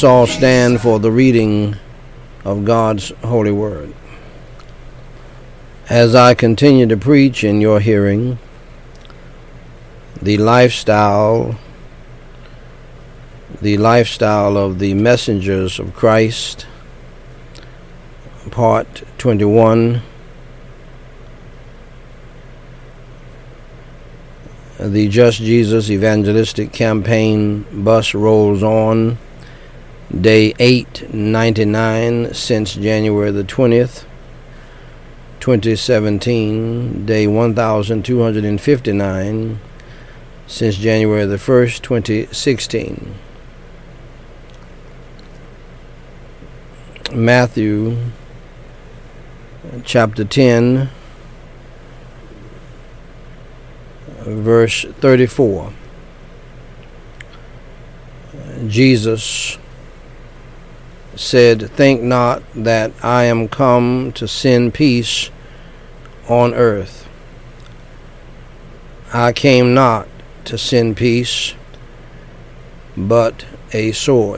Let's all stand for the reading of God's holy word. As I continue to preach in your hearing, the lifestyle of the messengers of Christ, part 21, the Just Jesus Evangelistic Campaign bus rolls on. Day 899 since January the 20th, 2017. Day 1259 since January the 1st, 2016. Matthew chapter 10, verse 34. Jesus said, "Think not that I am come to send peace on earth. I came not to send peace, but a sword."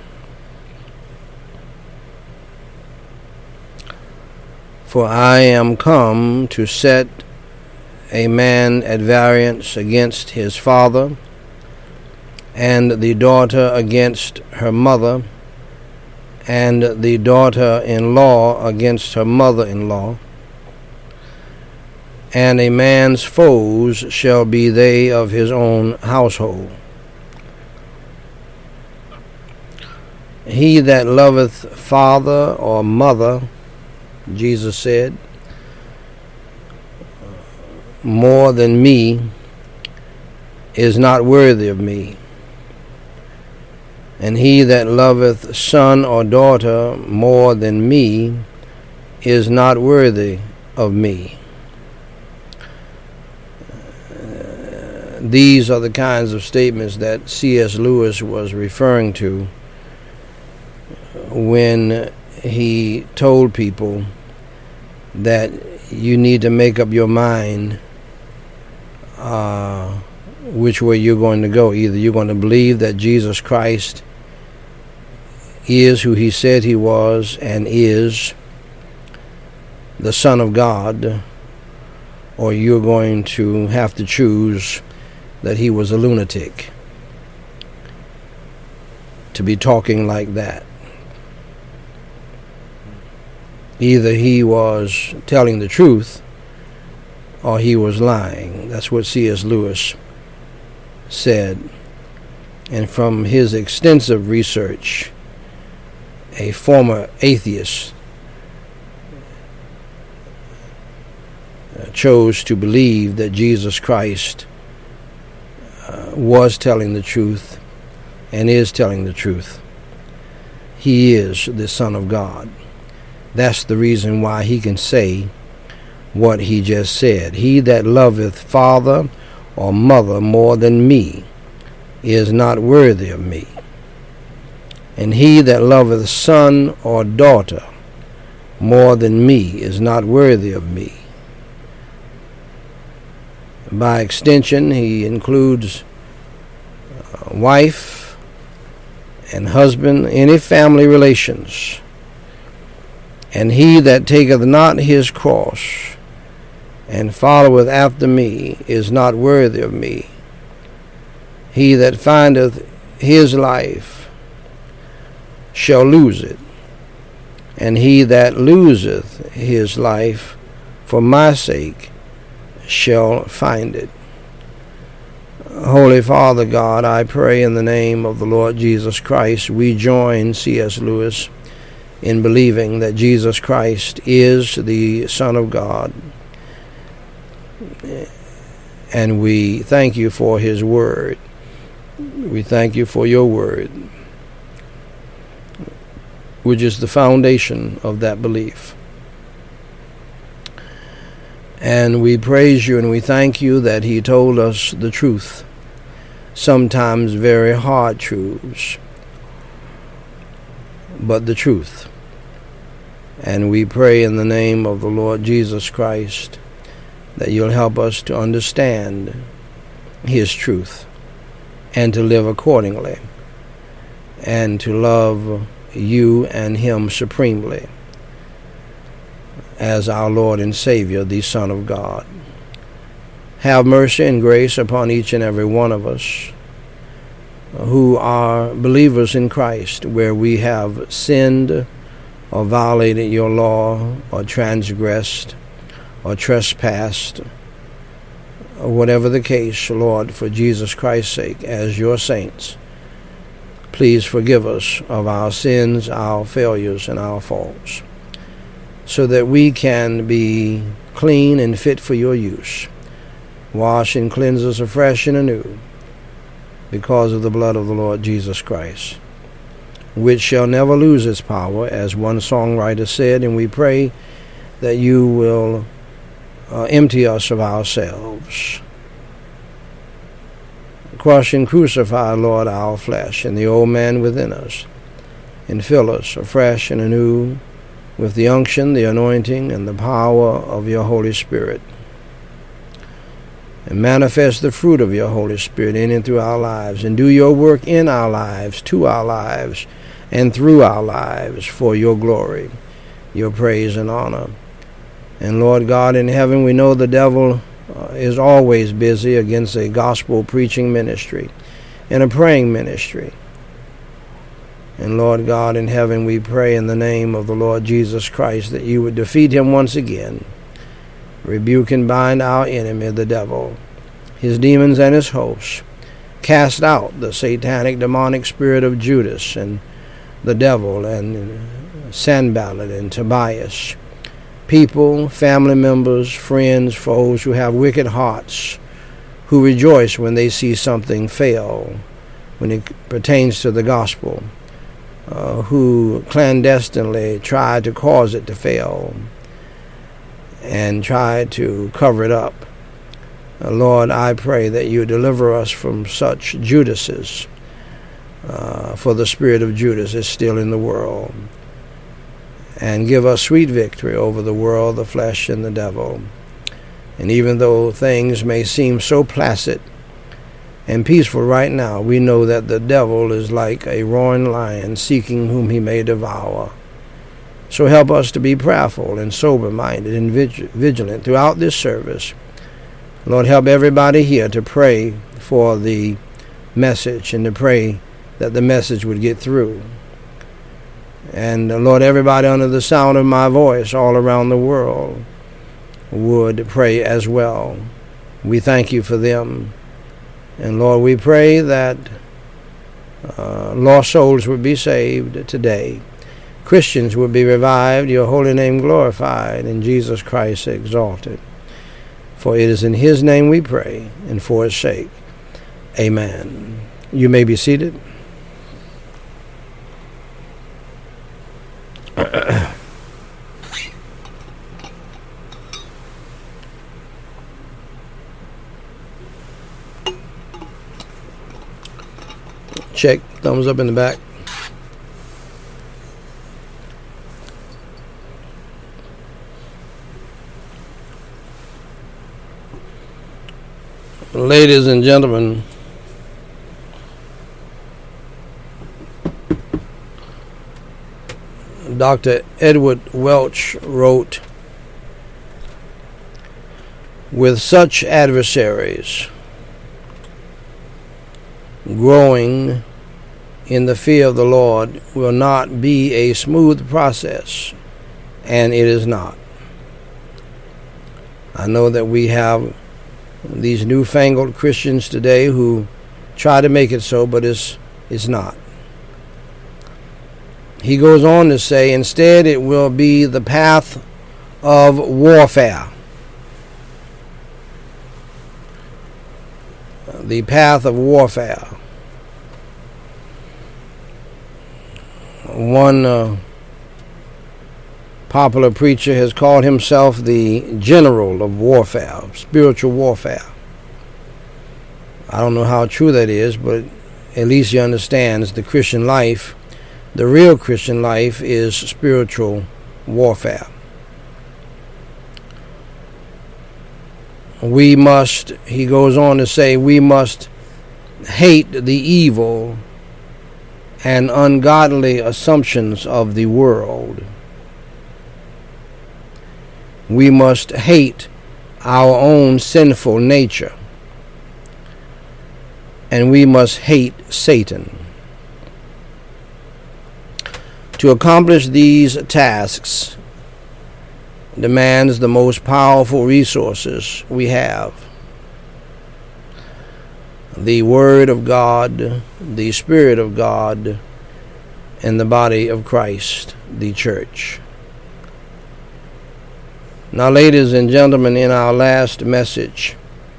For I am come to set a man at variance against his father, and the daughter against her mother, and the daughter-in-law against her mother-in-law. And a man's foes shall be they of his own household. He that loveth father or mother, Jesus said, more than me, is not worthy of me. And he that loveth son or daughter more than me is not worthy of me. These are the kinds of statements that C.S. Lewis was referring to when he told people that you need to make up your mind which way you're going to go. Either you're going to believe that Jesus Christ is who he said he was and is, the Son of God, or you're going to have to choose that he was a lunatic to be talking like that. Either he was telling the truth or he was lying. That's what C.S. Lewis said. And from his extensive research, a former atheist chose to believe that Jesus Christ was telling the truth and is telling the truth. He is the Son of God. That's the reason why he can say what he just said. He that loveth father or mother more than me is not worthy of me. And he that loveth son or daughter more than me is not worthy of me. By extension, he includes wife and husband, any family relations. And he that taketh not his cross and followeth after me is not worthy of me. He that findeth his life shall lose it, and he that loseth his life for my sake shall find it. Holy Father God, I pray in the name of the Lord Jesus Christ, we join C.S. Lewis in believing that Jesus Christ is the Son of God. And we thank you for his word. We thank you for your word, which is the foundation of that belief. And we praise you and we thank you that he told us the truth, sometimes very hard truths, but the truth. And we pray in the name of the Lord Jesus Christ that you'll help us to understand his truth and to live accordingly. and to love you and him supremely as our Lord and Savior, the Son of God. Have mercy and grace upon each and every one of us who are believers in Christ, where we have sinned or violated your law or transgressed or trespassed, or whatever the case, Lord, for Jesus Christ's sake, as your saints, please forgive us of our sins, our failures, and our faults, so that we can be clean and fit for your use. Wash and cleanse us afresh and anew because of the blood of the Lord Jesus Christ, which shall never lose its power, as one songwriter said, and we pray that you will empty us of ourselves. Crush and crucify, Lord, our flesh and the old man within us, and fill us afresh and anew with the unction, the anointing, and the power of your Holy Spirit, and manifest the fruit of your Holy Spirit in and through our lives, and do your work in our lives, to our lives, and through our lives for your glory, your praise and honor. And Lord God in heaven, we know the devil is always busy against a gospel preaching ministry and a praying ministry. And Lord God in heaven, we pray in the name of the Lord Jesus Christ that you would defeat him once again. Rebuke and bind our enemy, the devil, his demons and his hosts. Cast out the satanic demonic spirit of Judas and the devil and Sanballat and Tobias. People, family members, friends, foes who have wicked hearts, who rejoice when they see something fail when it pertains to the gospel, who clandestinely try to cause it to fail and try to cover it up. Lord, I pray that you deliver us from such Judases, for the spirit of Judas is still in the world, and give us sweet victory over the world, the flesh, and the devil. And even though things may seem so placid and peaceful right now, we know that the devil is like a roaring lion seeking whom he may devour. So help us to be prayerful and sober-minded and vigilant throughout this service. Lord, help everybody here to pray for the message and to pray that the message would get through. And Lord, everybody under the sound of my voice all around the world would pray as well. We thank you for them. And Lord, we pray that lost souls would be saved today. Christians would be revived, your holy name glorified, and Jesus Christ exalted. For it is in his name we pray, and for his sake. Amen. You may be seated. Check, thumbs up in the back. Ladies and gentlemen, Dr. Edward Welch wrote, "With such adversaries, growing in the fear of the Lord will not be a smooth process, and it is not." I know that we have these newfangled Christians today who try to make it so, but it's not. He goes on to say, instead it will be the path of warfare. The path of warfare. One popular preacher has called himself the general of warfare, spiritual warfare. I don't know how true that is, but at least he understands the Christian life. The real Christian life is spiritual warfare. We must, he goes on to say, we must hate the evil and ungodly assumptions of the world. We must hate our own sinful nature, and we must hate Satan. To accomplish these tasks demands the most powerful resources we have: the Word of God, the Spirit of God, and the body of Christ, the church. Now, ladies and gentlemen, in our last message,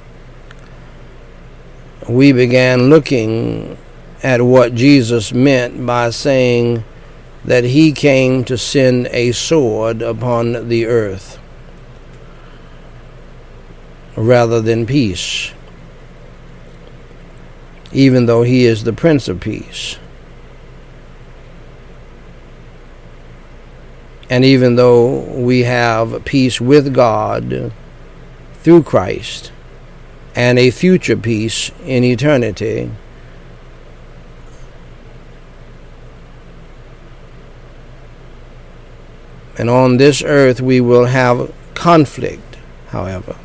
we began looking at what Jesus meant by saying that he came to send a sword upon the earth rather than peace, even though he is the Prince of Peace. And even though we have peace with God through Christ and a future peace in eternity, and on this earth we will have conflict, however,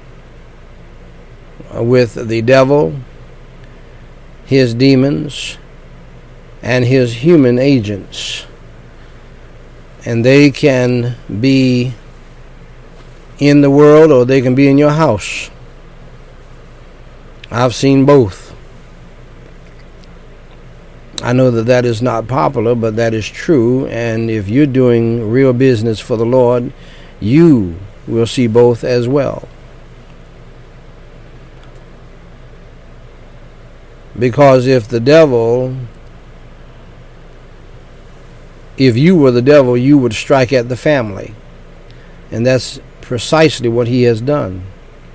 with the devil, his demons, and his human agents. And they can be in the world or they can be in your house. I've seen both. I know that that is not popular, but that is true. And if you're doing real business for the Lord, you will see both as well. Because if you were the devil, you would strike at the family. And that's precisely what he has done.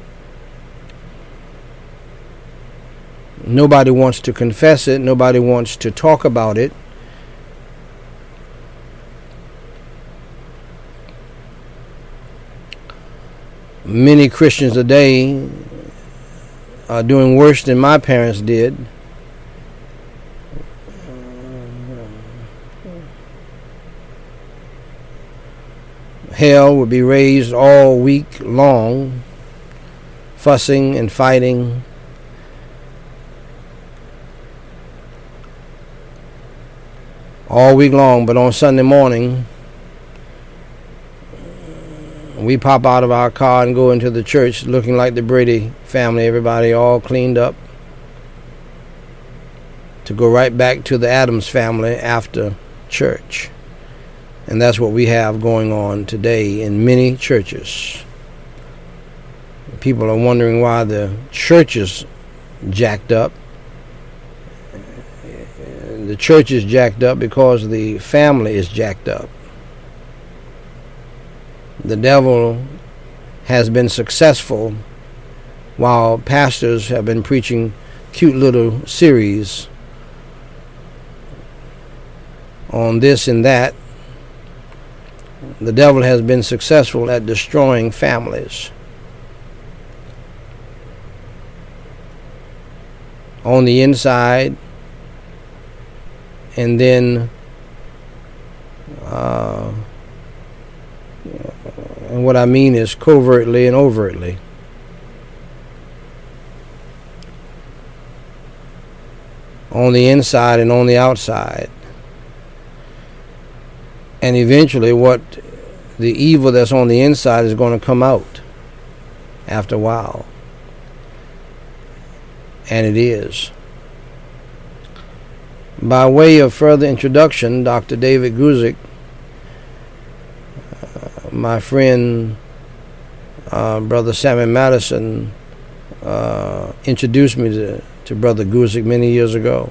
Nobody wants to confess it. Nobody wants to talk about it. Many Christians today are doing worse than my parents did. Hell would be raised all week long, fussing and fighting. All week long, but on Sunday morning, we pop out of our car and go into the church looking like the Brady family, everybody all cleaned up, to go right back to the Adams family after church. And that's what we have going on today in many churches. People are wondering why the church is jacked up. The church is jacked up because the family is jacked up. The devil has been successful while pastors have been preaching cute little series on this and that. The devil has been successful at destroying families. On the inside, and then and what I mean is covertly and overtly. On the inside and on the outside. And eventually what the evil that's on the inside is going to come out after a while. And it is. By way of further introduction, Dr. David Guzik, my friend, Brother Sammy Madison, introduced me to Brother Guzik many years ago.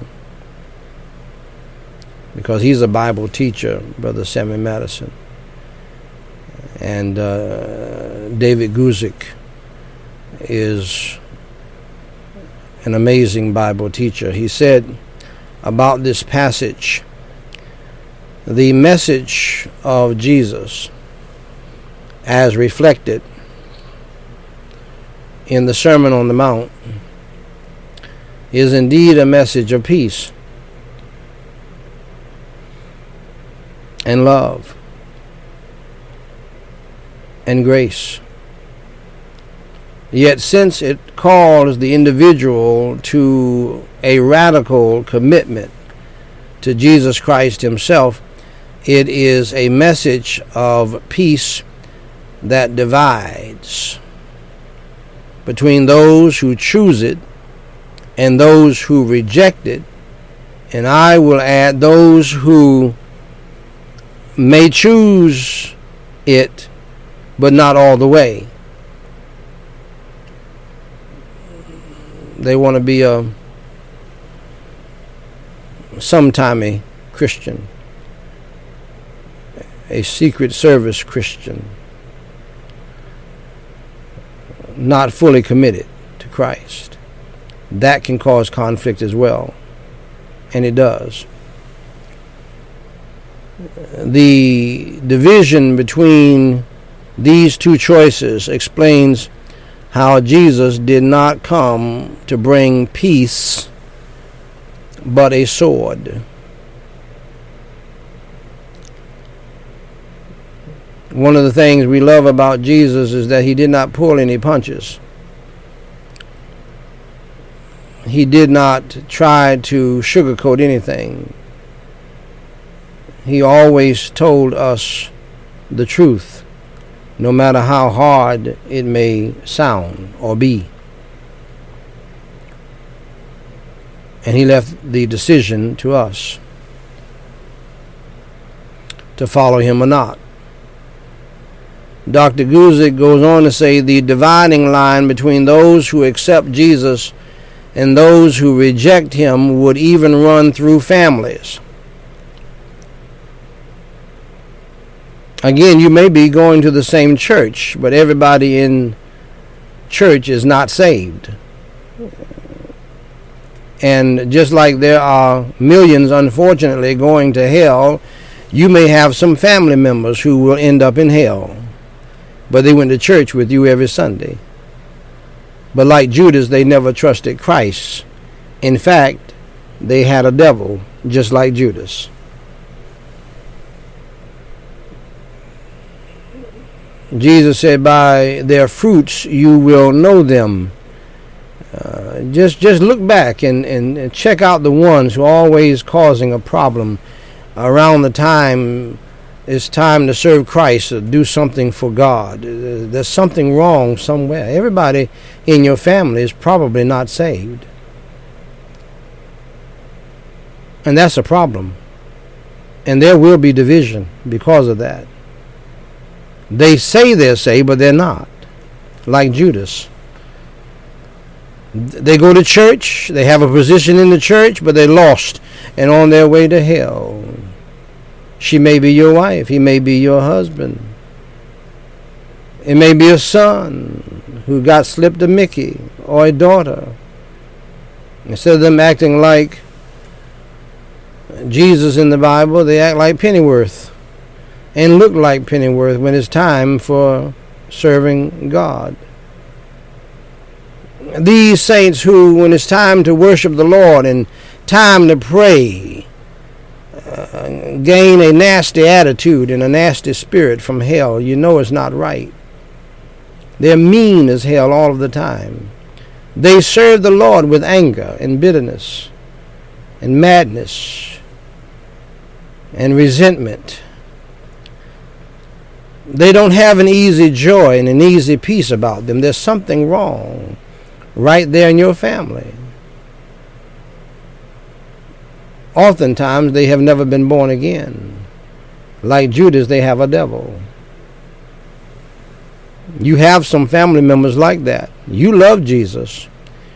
Because he's a Bible teacher, Brother Sammy Madison. And David Guzik is an amazing Bible teacher. He said about this passage, the message of Jesus as reflected in the Sermon on the Mount is indeed a message of peace. and love and grace. Yet since it calls the individual to a radical commitment to Jesus Christ himself, it is a message of peace that divides between those who choose it and those who reject it, and I will add those who may choose it but not all the way. They want to be a sometimey Christian, a Secret Service Christian, not fully committed to Christ. That can cause conflict as well, and it does. The division between these two choices explains how Jesus did not come to bring peace, but a sword. One of the things we love about Jesus is that he did not pull any punches. He did not try to sugarcoat anything. He always told us the truth, no matter how hard it may sound or be. And he left the decision to us to follow him or not. Dr. Guzik goes on to say the dividing line between those who accept Jesus and those who reject him would even run through families. Again, you may be going to the same church, but everybody in church is not saved. And just like there are millions, unfortunately, going to hell, you may have some family members who will end up in hell, but they went to church with you every Sunday. But like Judas, they never trusted Christ. In fact, they had a devil, just like Judas. Jesus said, by their fruits you will know them. Just look back and check out the ones who are always causing a problem around the time it's time to serve Christ or do something for God. There's something wrong somewhere. Everybody in your family is probably not saved. And that's a problem. And there will be division because of that. They say they're saved, but they're not. Like Judas. They go to church, they have a position in the church, but they're lost and on their way to hell. She may be your wife, he may be your husband. It may be a son who got slipped a Mickey, or a daughter. Instead of them acting like Jesus in the Bible, they act like Pennyworth and look like Pennyworth when it's time for serving God. These saints who, when it's time to worship the Lord and time to pray, gain a nasty attitude and a nasty spirit from hell, you know it's not right. They're mean as hell all of the time. They serve the Lord with anger and bitterness and madness and resentment. They don't have an easy joy and an easy peace about them. There's something wrong right there in your family. Oftentimes they have never been born again. Like Judas, they have a devil. You have some family members like that. You love Jesus.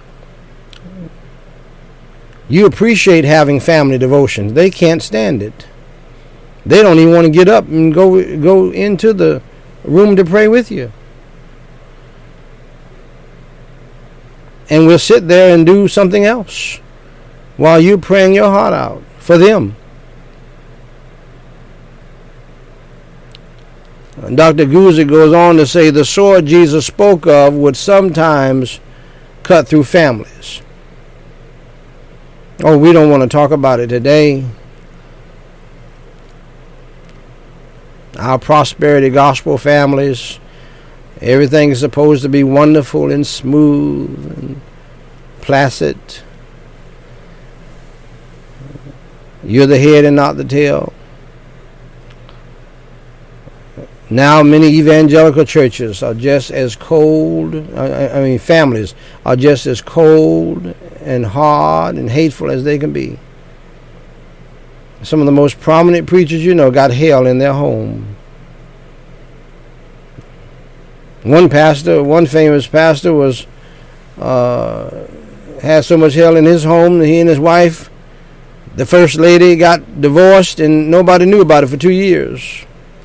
You appreciate having family devotions. They can't stand it. They don't even want to get up and go into the room to pray with you. And we'll sit there and do something else while you're praying your heart out for them. And Dr. Guzik goes on to say the sword Jesus spoke of would sometimes cut through families. Oh, we don't want to talk about it today. Our prosperity gospel families, everything is supposed to be wonderful and smooth and placid. You're the head and not the tail. Now many evangelical churches are just as cold, families are just as cold and hard and hateful as they can be. Some of the most prominent preachers got hell in their home. One famous pastor had so much hell in his home that he and his wife, the first lady, got divorced and nobody knew about it for 2 years.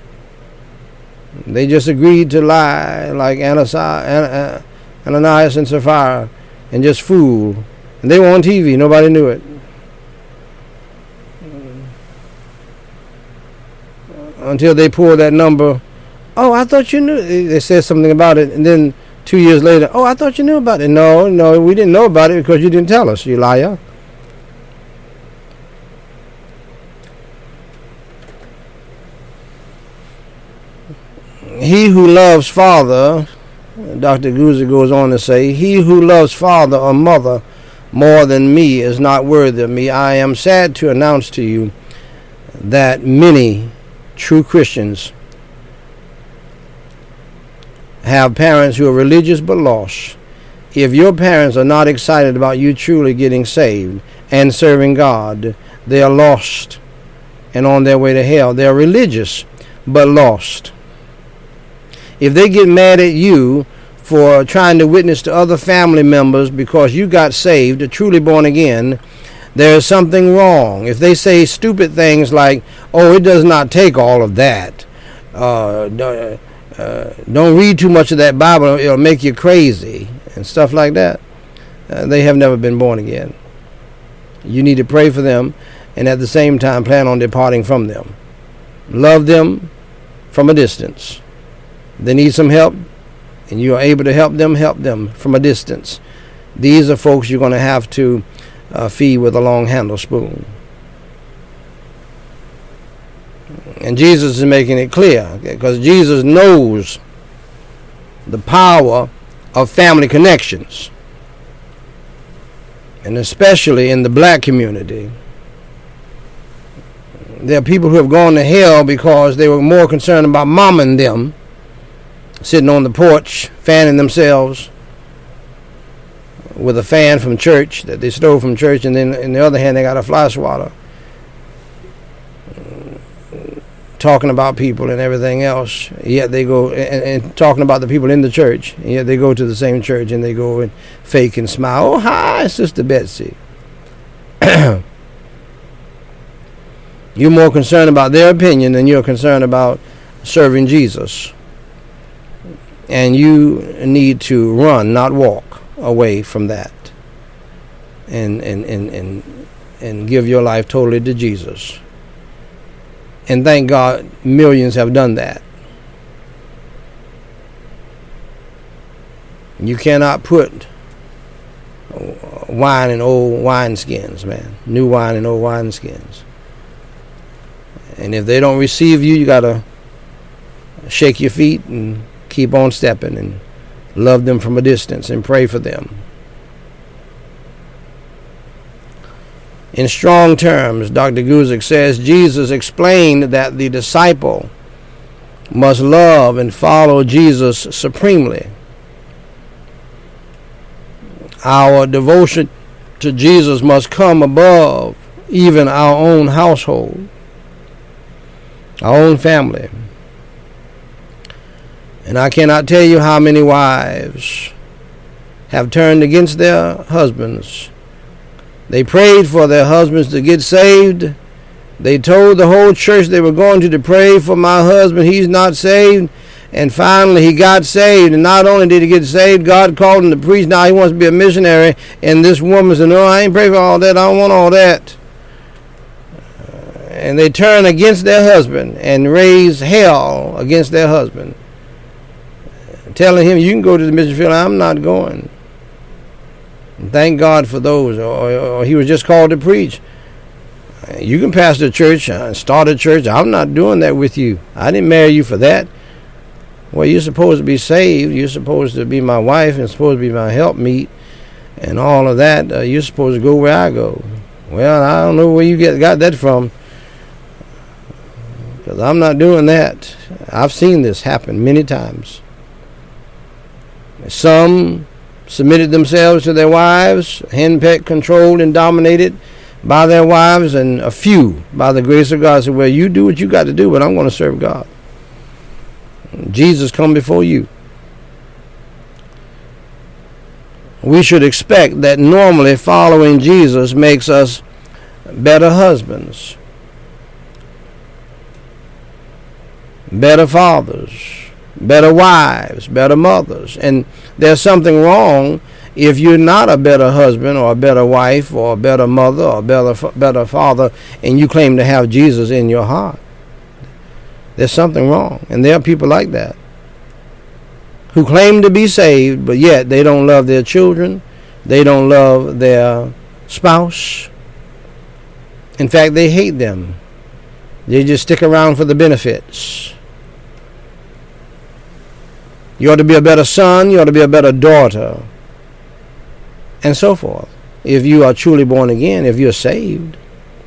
They just agreed to lie like Ananias and Sapphira and just fool. And they were on TV. Nobody knew it. Until they pulled that number. Oh, I thought you knew. They said something about it. And then 2 years later, oh, I thought you knew about it. No, we didn't know about it because you didn't tell us, you liar. He who loves father, Dr. Guzik goes on to say, he who loves father or mother more than me is not worthy of me. I am sad to announce to you that many true Christians have parents who are religious but lost. If your parents are not excited about you truly getting saved and serving God, they are lost and on their way to hell. They are religious but lost. If they get mad at you for trying to witness to other family members because you got saved, or truly born again, there is something wrong. If they say stupid things like, oh, it does not take all of that. Don't read too much of that Bible, it'll make you crazy, and stuff like that. They have never been born again. You need to pray for them and at the same time plan on departing from them. Love them from a distance. They need some help, and you are able to help them from a distance. These are folks you're going to have to feed with a long handle spoon. And Jesus is making it clear, because Jesus knows the power of family connections, and especially in the black community. There are people who have gone to hell because they were more concerned about mom and them, sitting on the porch, fanning themselves with a fan from church that they stole from church, and then on the other hand, they got a fly swatter, talking about people and everything else. Yet they go and talking about the people in the church, and yet they go to the same church and they go and fake and smile. Oh, hi, Sister Betsy. You're more concerned about their opinion than you're concerned about serving Jesus. And you need to run, not walk, away from that, and give your life totally to Jesus. And thank God millions have done that. You cannot put wine in old wineskins, man. New wine in old wineskins. And if they don't receive you, you got to shake your feet and keep on stepping and love them from a distance and pray for them. In strong terms, Dr. Guzik says, Jesus explained that the disciple must love and follow Jesus supremely. Our devotion to Jesus must come above even our own household, our own family. And I cannot tell you how many wives have turned against their husbands. They prayed for their husbands to get saved. They told the whole church they were going to pray for my husband. He's not saved. And finally he got saved. And not only did he get saved, God called him to preach. Now he wants to be a missionary. And this woman said, no, I ain't praying for all that. I don't want all that. And they turn against their husband and raise hell against their husband, telling him, you can go to the mission field. I'm not going. And thank God for those. Or he was just called to preach. You can pastor a church, start a church. I'm not doing that with you. I didn't marry you for that. Well, you're supposed to be saved. You're supposed to be my wife and supposed to be my helpmeet and all of that. You're supposed to go where I go. Well, I don't know where you got that from, because I'm not doing that. I've seen this happen many times. Some submitted themselves to their wives, henpecked, controlled, and dominated by their wives, and a few, by the grace of God, said, well, you do what you got to do, but I'm going to serve God. Jesus come before you. We should expect that normally following Jesus makes us better husbands, better fathers, better wives, better mothers. And there's something wrong if you're not a better husband or a better wife or a better mother or a better father and you claim to have Jesus in your heart. There's something wrong. And there are people like that who claim to be saved, but yet they don't love their children. They don't love their spouse. In fact, they hate them. They just stick around for the benefits. You ought to be a better son. You ought to be a better daughter. And so forth. If you are truly born again, if you're saved.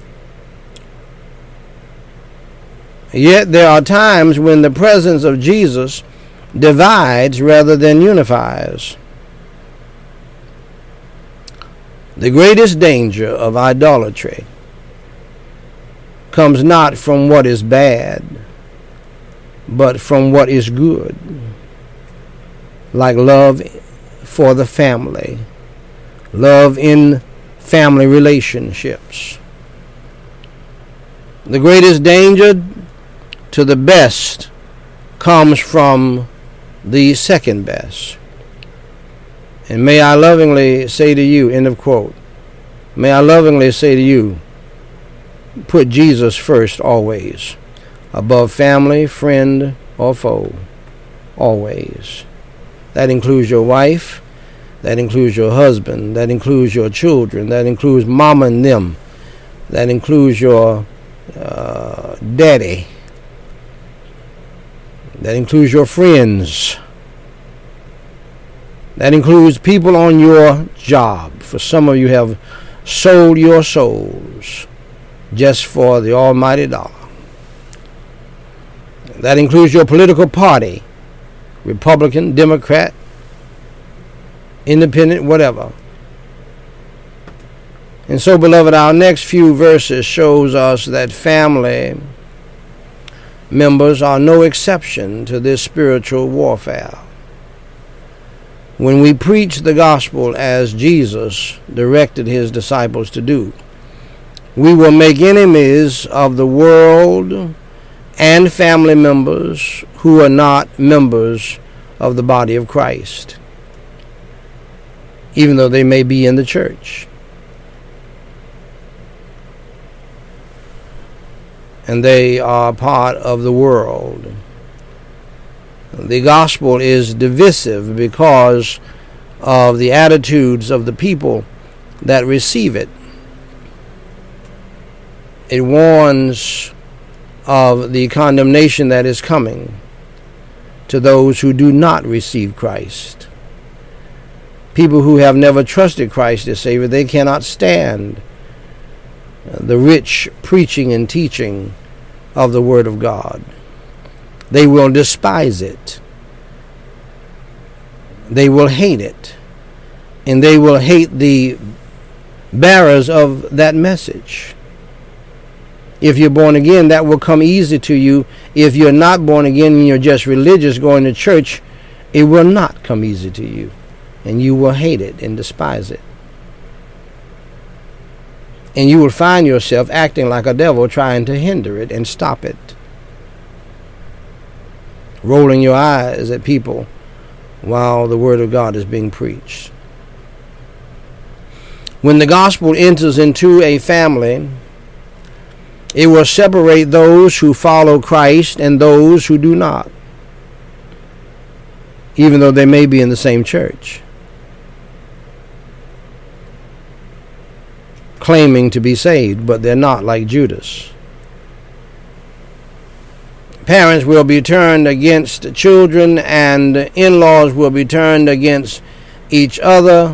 Yet there are times when the presence of Jesus divides rather than unifies. The greatest danger of idolatry comes not from what is bad, but from what is good, like love for the family, love in family relationships. The greatest danger to the best comes from the second best. And may I lovingly say to you, end of quote, may I lovingly say to you, put Jesus first always, above family, friend, or foe, always. That includes your wife, that includes your husband, that includes your children, that includes mama and them, that includes your daddy, that includes your friends. That includes people on your job. For some of you have sold your souls just for the almighty dollar. That includes your political party, Republican, Democrat, Independent, whatever. And so, beloved, our next few verses shows us that family members are no exception to this spiritual warfare. When we preach the gospel as Jesus directed his disciples to do, we will make enemies of the world and family members who are not members of the body of Christ, even though they may be in the church. And they are part of the world. The gospel is divisive because of the attitudes of the people that receive it. It warns of the condemnation that is coming to those who do not receive Christ. People who have never trusted Christ as Savior, they cannot stand the rich preaching and teaching of the Word of God. They will despise it. They will hate it. And they will hate the bearers of that message. If you're born again, that will come easy to you. If you're not born again and you're just religious going to church, it will not come easy to you. And you will hate it and despise it. And you will find yourself acting like a devil trying to hinder it and stop it. Rolling your eyes at people while the Word of God is being preached. When the gospel enters into a family, it will separate those who follow Christ and those who do not, even though they may be in the same church. claiming to be saved, but they're not, like Judas. Parents will be turned against children, and in-laws will be turned against each other.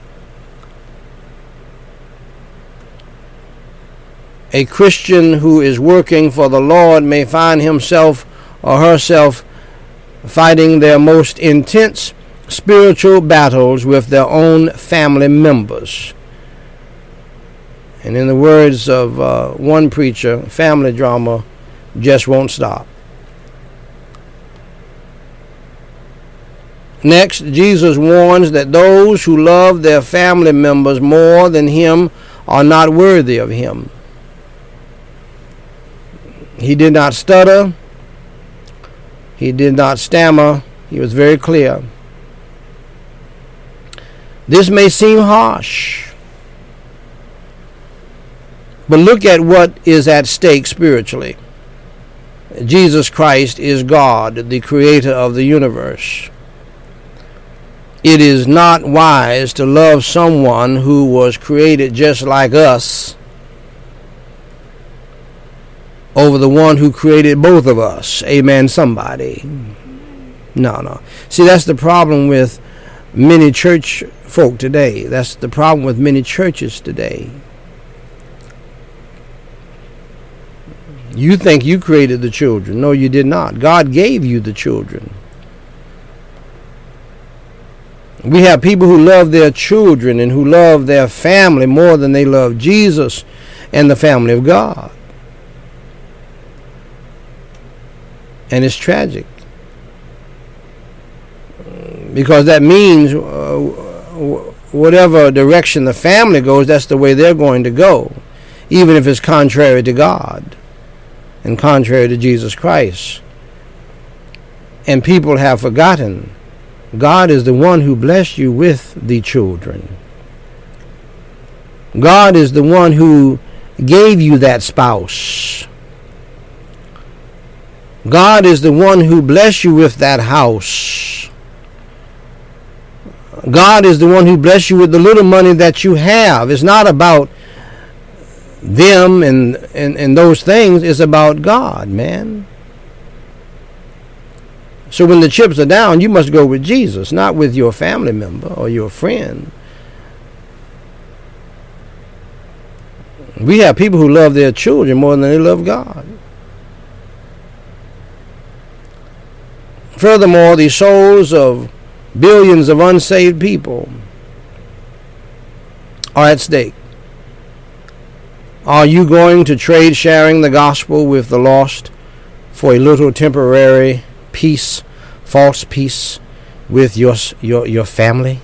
A Christian who is working for the Lord may find himself or herself fighting their most intense spiritual battles with their own family members. And in the words of one preacher, family drama just won't stop. Next, Jesus warns that those who love their family members more than him are not worthy of him. He did not stutter. He did not stammer. He was very clear. This may seem harsh, but look at what is at stake spiritually. Jesus Christ is God, the creator of the universe. It is not wise to love someone who was created just like us over the one who created both of us. Amen, somebody. No. See, that's the problem with many church folk today. That's the problem with many churches today. You think you created the children. No, you did not. God gave you the children. We have people who love their children and who love their family more than they love Jesus and the family of God. And it's tragic. Because that means whatever direction the family goes, that's the way they're going to go, even if it's contrary to God and contrary to Jesus Christ. And people have forgotten God is the one who blessed you with the children. God is the one who gave you that spouse. God is the one who blessed you with that house. God is the one who blessed you with the little money that you have. It's not about them and those things. It's about God, man. So when the chips are down, you must go with Jesus, not with your family member or your friend. We have people who love their children more than they love God. Furthermore, the souls of billions of unsaved people are at stake. Are you going to trade sharing the gospel with the lost for a little temporary peace, false peace with your family?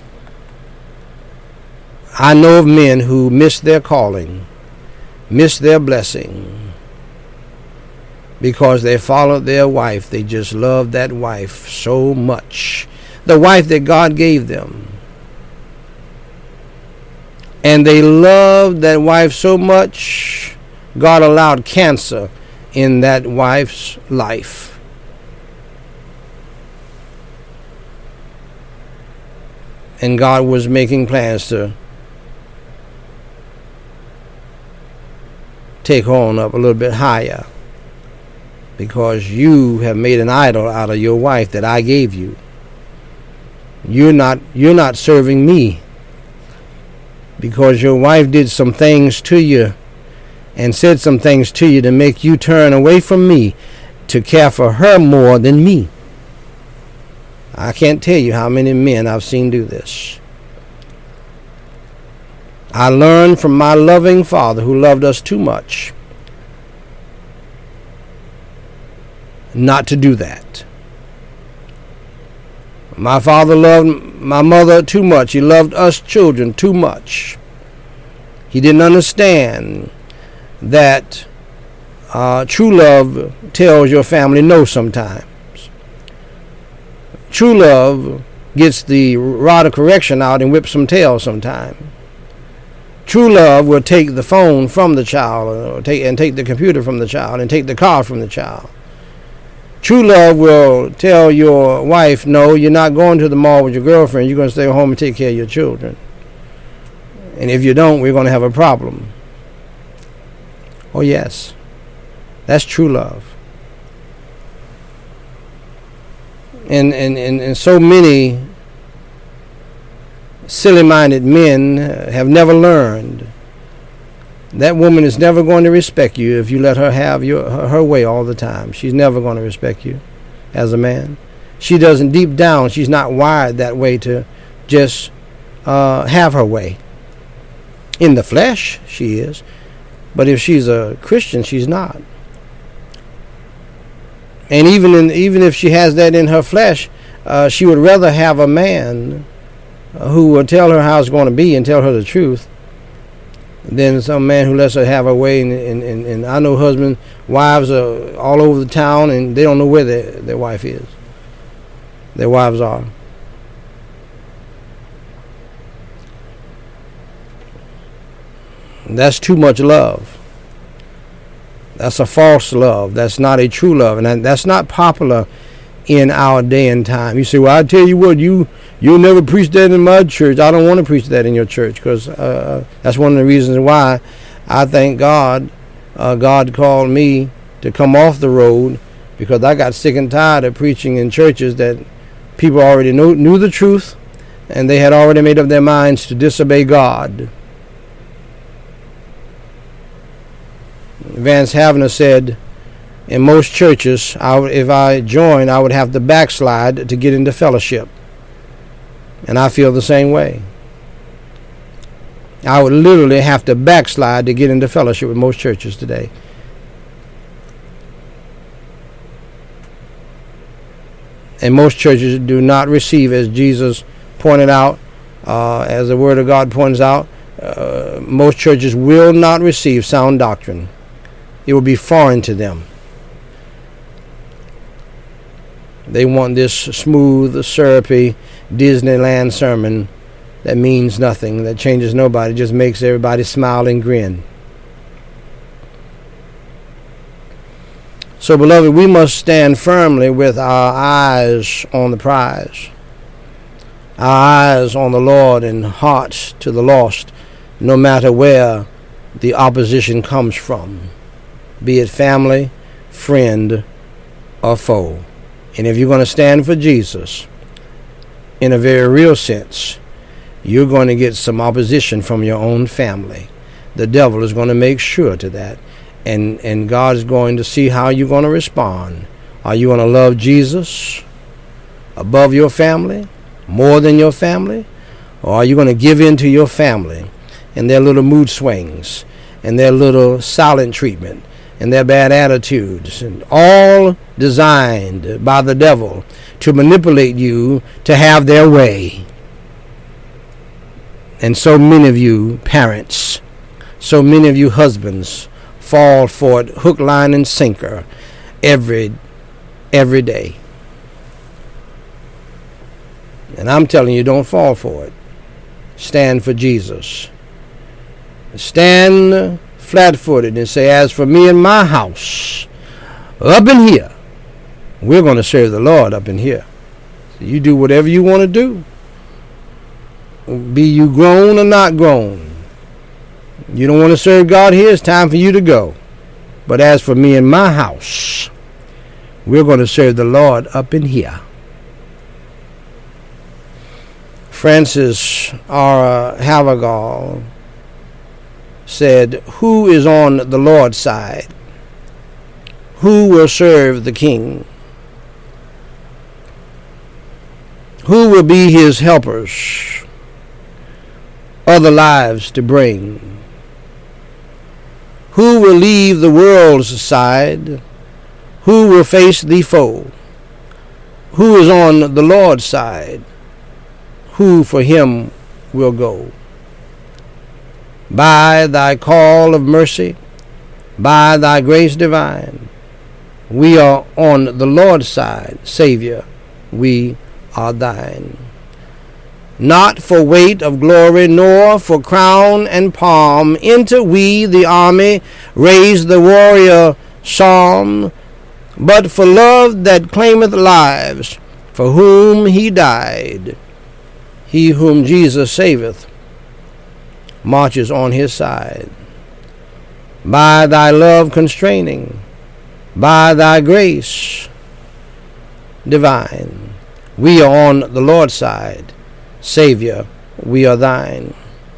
I know of men who miss their calling, miss their blessing, because they followed their wife. They just loved that wife so much, the wife that God gave them. And they loved that wife so much, God allowed cancer in that wife's life. And God was making plans to take her on up a little bit higher, because you have made an idol out of your wife that I gave you. You're not serving me, because your wife did some things to you and said some things to you to make you turn away from me to care for her more than me. I can't tell you how many men I've seen do this. I learned from my loving Father who loved us too much not to do that. My father loved my mother too much. He loved us children too much. He didn't understand that true love tells your family no sometimes. True love gets the rod of correction out and whips some tail sometime. True love will take the phone from the child, or take the computer from the child, and take the car from the child. True love will tell your wife, no, you're not going to the mall with your girlfriend. You're going to stay home and take care of your children. And if you don't, we're going to have a problem. Oh yes, that's true love. And so many silly-minded men have never learned that woman is never going to respect you if you let her have her way all the time. She's never going to respect you as a man. She doesn't, deep down, she's not wired that way to just have her way. In the flesh, she is. But if she's a Christian, she's not. And even if she has that in her flesh, she would rather have a man who will tell her how it's going to be and tell her the truth than some man who lets her have her way. And I know wives are all over the town, and they don't know where their wife is. Their wives are. That's too much love. That's a false love. That's not a true love. And that's not popular in our day and time. You say, well, I tell you what, you'll never preach that in my church. I don't want to preach that in your church, because that's one of the reasons why I thank God. God called me to come off the road, because I got sick and tired of preaching in churches that people already knew the truth, and they had already made up their minds to disobey God. Vance Havner said, in most churches, if I joined, I would have to backslide to get into fellowship. And I feel the same way. I would literally have to backslide to get into fellowship with most churches today. And most churches do not receive, as Jesus pointed out, as the Word of God points out, most churches will not receive sound doctrine. It will be foreign to them. They want this smooth, syrupy Disneyland sermon that means nothing, that changes nobody, just makes everybody smile and grin. So, beloved, we must stand firmly with our eyes on the prize, our eyes on the Lord and hearts to the lost, no matter where the opposition comes from, be it family, friend, or foe. And if you're going to stand for Jesus, in a very real sense, you're going to get some opposition from your own family. The devil is going to make sure to that. And God is going to see how you're going to respond. Are you going to love Jesus above your family, more than your family? Or are you going to give in to your family and their little mood swings and their little silent treatment and their bad attitudes, and all designed by the devil to manipulate you to have their way? And so many of you parents, so many of you husbands fall for it hook, line, and sinker every day. And I'm telling you, don't fall for it. Stand for Jesus. Stand flat-footed and say, as for me and my house, up in here, we're going to serve the Lord up in here. So you do whatever you want to do. Be you grown or not grown. You don't want to serve God here, it's time for you to go. But as for me and my house, we're going to serve the Lord up in here. Francis R. Havergal said, who is on the Lord's side? Who will serve the King? Who will be his helpers? Other lives to bring? Who will leave the world's side? Who will face the foe? Who is on the Lord's side? Who for him will go? By thy call of mercy, by thy grace divine, we are on the Lord's side. Savior, we are thine. Not for weight of glory, nor for crown and palm, enter we the army, raise the warrior psalm, but for love that claimeth lives, for whom he died. He whom Jesus saveth marches on his side. by thy love constraining, by thy grace divine. We are on the Lord's side. Savior, we are thine.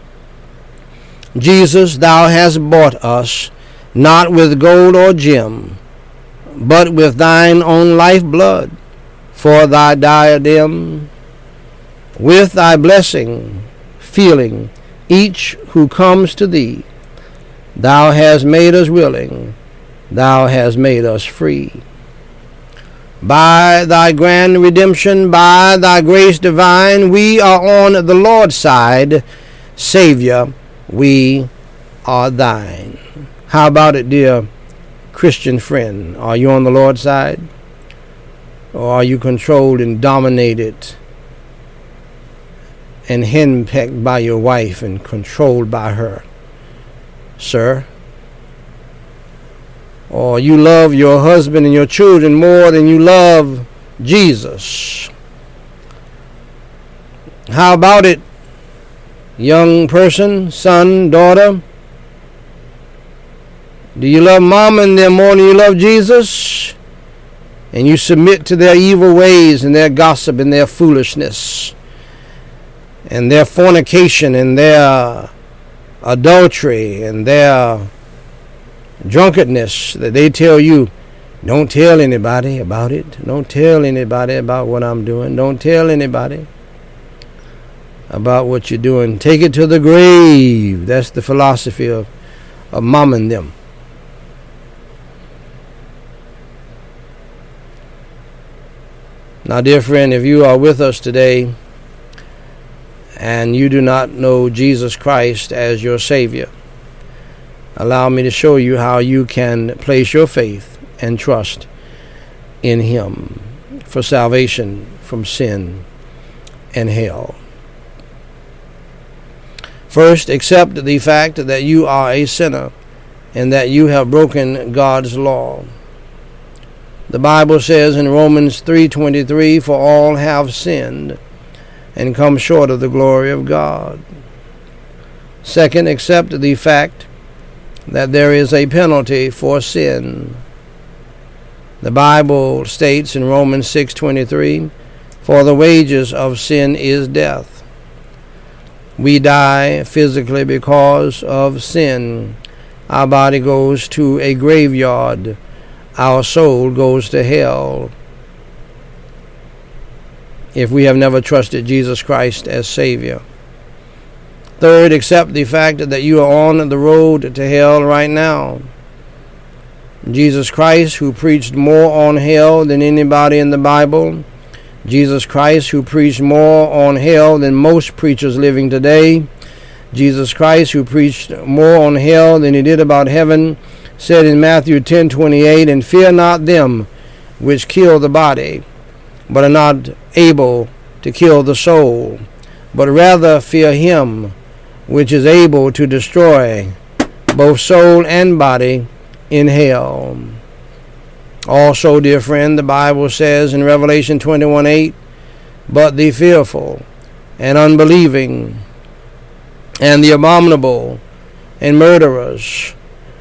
Jesus, thou hast bought us, not with gold or gem, but with thine own life blood, for thy diadem. With thy blessing, feeling each who comes to thee, thou hast made us willing, thou hast made us free. By thy grand redemption, by thy grace divine, we are on the Lord's side. Savior, we are thine. How about it, dear Christian friend? Are you on the Lord's side? Or are you controlled and dominated and henpecked by your wife and controlled by her, sir? Or you love your husband and your children more than you love Jesus? How about it, young person, son, daughter? Do you love mom and them more than you love Jesus? And you submit to their evil ways and their gossip and their foolishness and their fornication and their adultery and their drunkenness that they tell you, don't tell anybody about it. Don't tell anybody about what I'm doing. Don't tell anybody about what you're doing. Take it to the grave. That's the philosophy of mom and them. Now, dear friend, if you are with us today and you do not know Jesus Christ as your Savior, allow me to show you how you can place your faith and trust in Him for salvation from sin and hell. First, accept the fact that you are a sinner and that you have broken God's law. The Bible says in Romans 3:23, for all have sinned and come short of the glory of God. Second, accept the fact that there is a penalty for sin. The Bible states in Romans 6:23, for the wages of sin is death. We die physically because of sin. Our body goes to a graveyard. Our soul goes to hell if we have never trusted Jesus Christ as Savior. Third, accept the fact that you are on the road to hell right now. Jesus Christ, who preached more on hell than anybody in the Bible, Jesus Christ, who preached more on hell than most preachers living today, Jesus Christ, who preached more on hell than he did about heaven, said in Matthew 10:28, and fear not them which kill the body, but are not able to kill the soul, but rather fear him which is able to destroy both soul and body in hell. Also, dear friend, the Bible says in Revelation 21:8, but the fearful and unbelieving and the abominable and murderers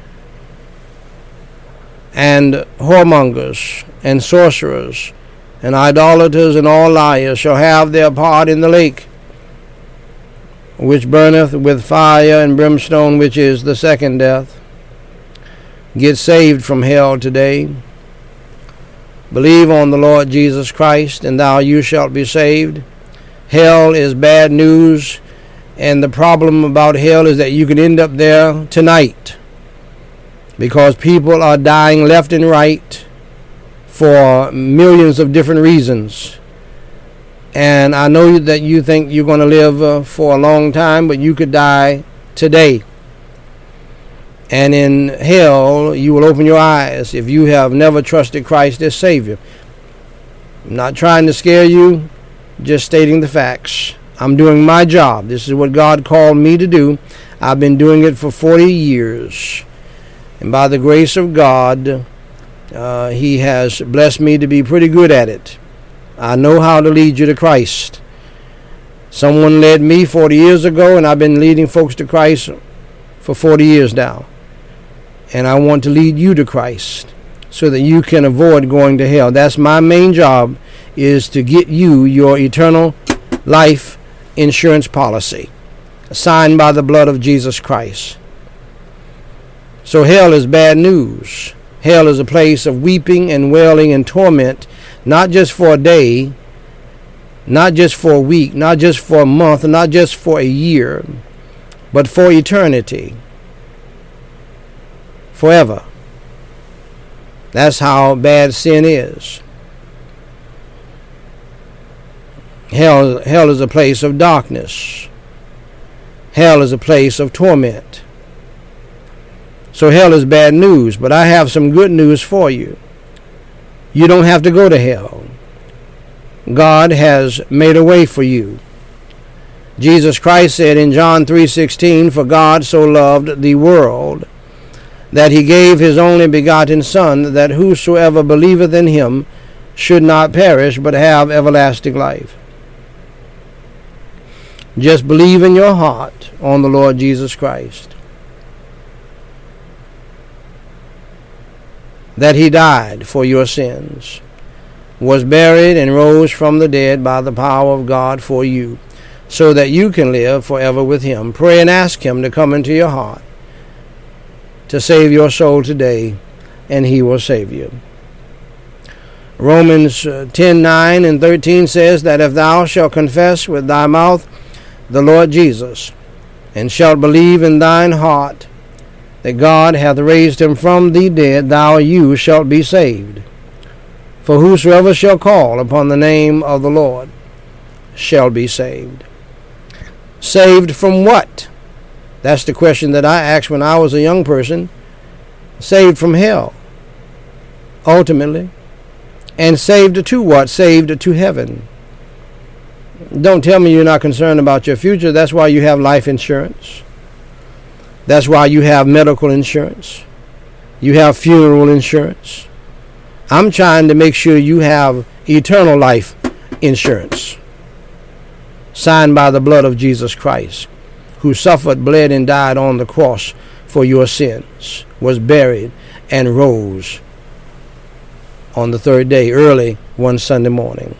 and whoremongers and sorcerers and idolaters and all liars shall have their part in the lake which burneth with fire and brimstone, which is the second death. Get saved from hell today. Believe on the Lord Jesus Christ, and you shalt be saved. Hell is bad news, and the problem about hell is that you can end up there tonight, because people are dying left and right for millions of different reasons. And I know that you think you're going to live for a long time, but you could die today. And in hell, you will open your eyes if you have never trusted Christ as Savior. I'm not trying to scare you, just stating the facts. I'm doing my job. This is what God called me to do. I've been doing it for 40 years. And by the grace of God, He has blessed me to be pretty good at it. I know how to lead you to Christ. Someone led me 40 years ago, and I've been leading folks to Christ for 40 years now. And I want to lead you to Christ so that you can avoid going to hell. That's my main job, is to get you your eternal life insurance policy, signed by the blood of Jesus Christ. So hell is bad news. Hell is a place of weeping and wailing and torment, not just for a day, not just for a week, not just for a month, not just for a year, but for eternity. Forever. That's how bad sin is. Hell is a place of darkness. Hell is a place of torment. So hell is bad news, but I have some good news for you. You don't have to go to hell. God has made a way for you. Jesus Christ said in John 3:16, "For God so loved the world, that he gave his only begotten Son, that whosoever believeth in him should not perish, but have everlasting life." Just believe in your heart on the Lord Jesus Christ, that he died for your sins, was buried, and rose from the dead by the power of God for you, so that you can live forever with him. Pray and ask him to come into your heart, to save your soul today, and he will save you. Romans 10:9 and 13 says that if thou shalt confess with thy mouth the Lord Jesus, and shalt believe in thine heart that God hath raised him from the dead, you shalt be saved. For whosoever shall call upon the name of the Lord shall be saved. Saved from what? That's the question that I asked when I was a young person. Saved from hell, ultimately. And saved to what? Saved to heaven. Don't tell me you're not concerned about your future. That's why you have life insurance. That's why you have medical insurance. You have funeral insurance. I'm trying to make sure you have eternal life insurance, signed by the blood of Jesus Christ, who suffered, bled, and died on the cross for your sins, was buried, and rose on the third day, early one Sunday morning.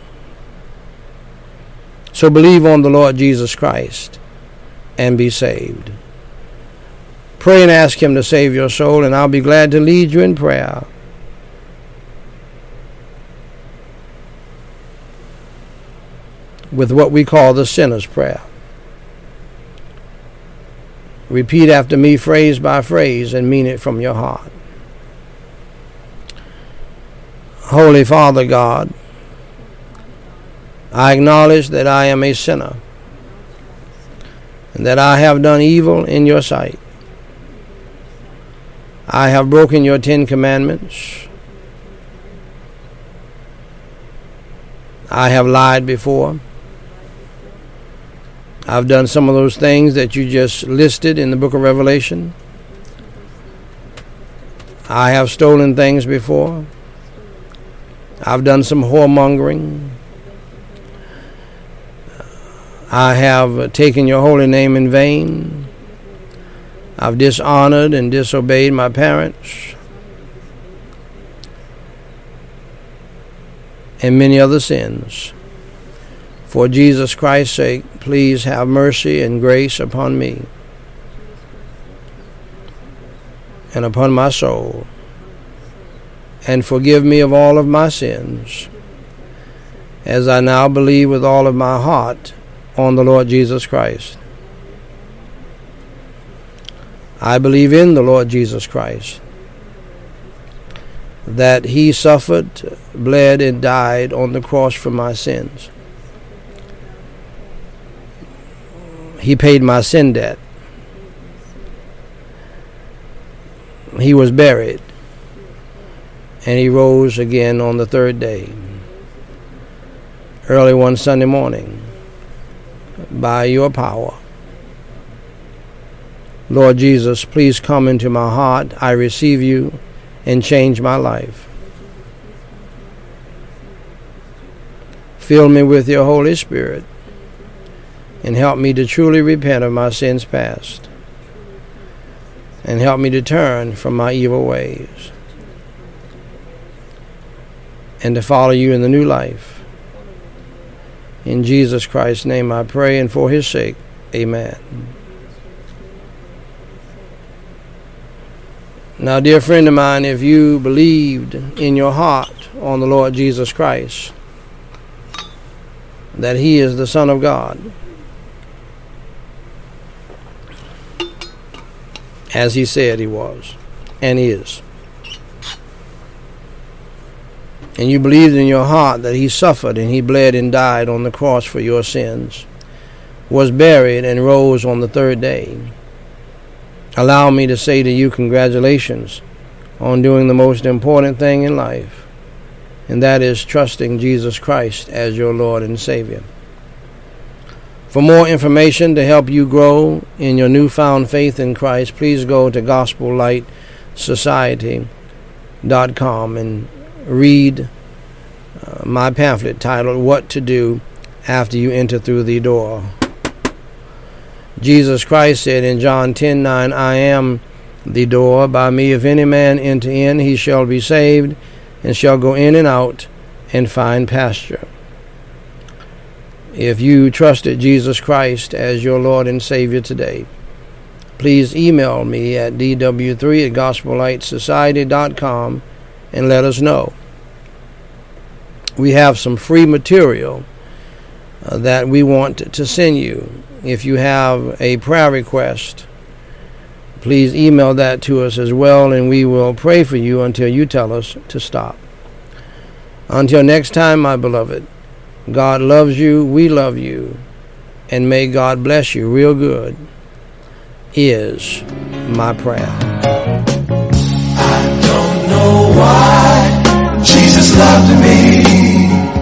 So believe on the Lord Jesus Christ and be saved. Pray and ask him to save your soul, and I'll be glad to lead you in prayer. With what we call the sinner's prayer. Repeat after me, phrase by phrase, and mean it from your heart. Holy Father God, I acknowledge that I am a sinner, and that I have done evil in your sight. I have broken your 10 commandments. I have lied before. I've done some of those things that you just listed in the book of Revelation. I have stolen things before. I've done some whoremongering. I have taken your holy name in vain. I've dishonored and disobeyed my parents, and many other sins. For Jesus Christ's sake, please have mercy and grace upon me and upon my soul, and forgive me of all of my sins, as I now believe with all of my heart on the Lord Jesus Christ. I believe in the Lord Jesus Christ, that he suffered, bled, and died on the cross for my sins. He paid my sin debt. He was buried, and he rose again on the third day, early one Sunday morning, by your power. Lord Jesus, please come into my heart. I receive you and change my life. Fill me with your Holy Spirit and help me to truly repent of my sins past and help me to turn from my evil ways and to follow you in the new life. In Jesus Christ's name I pray, and for his sake, amen. Now, dear friend of mine, if you believed in your heart on the Lord Jesus Christ, that he is the Son of God, as he said he was and is, and you believed in your heart that he suffered and he bled and died on the cross for your sins, was buried and rose on the third day, allow me to say to you, congratulations on doing the most important thing in life, and that is trusting Jesus Christ as your Lord and Savior. For more information to help you grow in your newfound faith in Christ, please go to GospelLightSociety.com and read my pamphlet titled, What to Do After You Enter Through the Door. Jesus Christ said in John 10:9, I am the door. By me if any man enter in, he shall be saved, and shall go in and out and find pasture. If you trusted Jesus Christ as your Lord and Savior today, please email me at dw3@gospellightsociety.com and let us know. We have some free material that we want to send you. If you have a prayer request, please email that to us as well, and we will pray for you until you tell us to stop. Until next time, my beloved, God loves you, we love you, and may God bless you real good, is my prayer. I don't know why Jesus loved me.